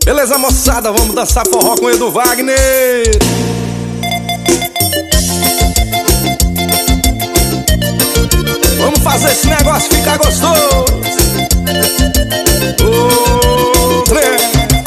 Beleza, moçada, vamos dançar forró com Edu Wagner. Vamos fazer esse negócio ficar gostoso. Ô, trem.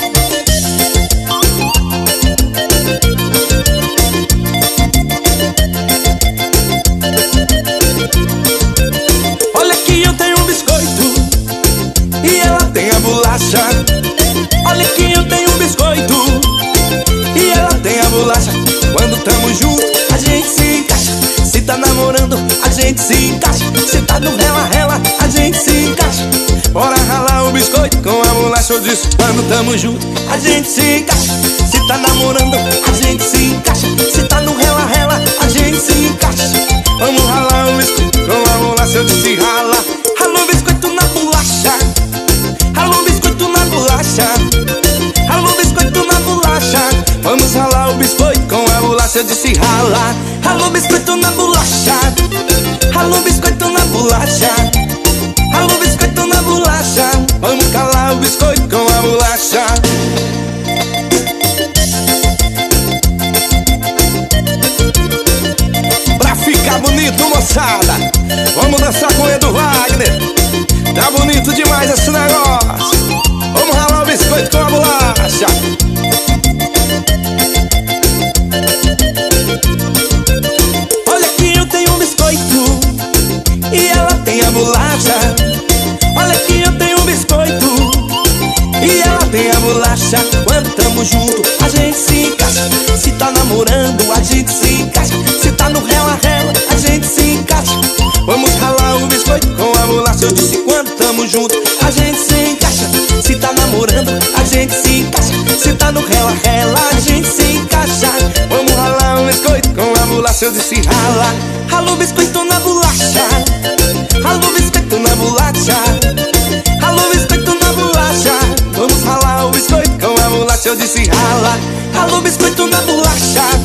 Olha que eu tenho um biscoito e ela tem a bolacha. Olha que eu tenho um biscoito e ela tem a bolacha. Quando tamo junto, a gente se encaixa. Se tá namorando, a gente se encaixa. Se tá no rela-rela, a gente se encaixa. Bora ralar o biscoito com a bolacha. Eu disse, quando tamo junto, a gente se encaixa. Se tá namorando, a gente se encaixa. Se tá no rela-rela, a gente se encaixa. Vamos ralar o biscoito com a bolacha. Eu disse, rala, rala o biscoito na bolacha. Rala o biscoito na bolacha. Rala o biscoito na bolacha. Vamos ralar o biscoito com a bolacha. Eu disse rala, rala o biscoito na bolacha. Rala o biscoito na bolacha. Rala o biscoito na bolacha. Vamos calar o biscoito com a bolacha. Pra ficar bonito, moçada, vamos dançar com Edu Wagner. Tá bonito demais esse negócio. Vamos ralar o biscoito com a bolacha. Olha que eu tenho um biscoito e ela tem a bolacha. Olha que eu tenho um biscoito e ela tem a bolacha. Quando tamo junto, a gente se encaixa. Se tá namorando, a gente se encaixa. Se tá no rela-rela, a gente se encaixa. Vamos ralar o biscoito com a bolacha. Eu disse quando tamo junto, a gente se encaixa. Se tá namorando, a gente se encaixa. Se tá no rela-rela, a gente se encaixa. Vamos ralar o biscoito com a bolacha. Eu disse rala, rala o biscoito na bolacha. Rala o biscoito na bolacha. Rala o biscoito na bolacha. Vamos ralar o biscoito com a bolacha. Eu disse rala, rala o biscoito na bolacha.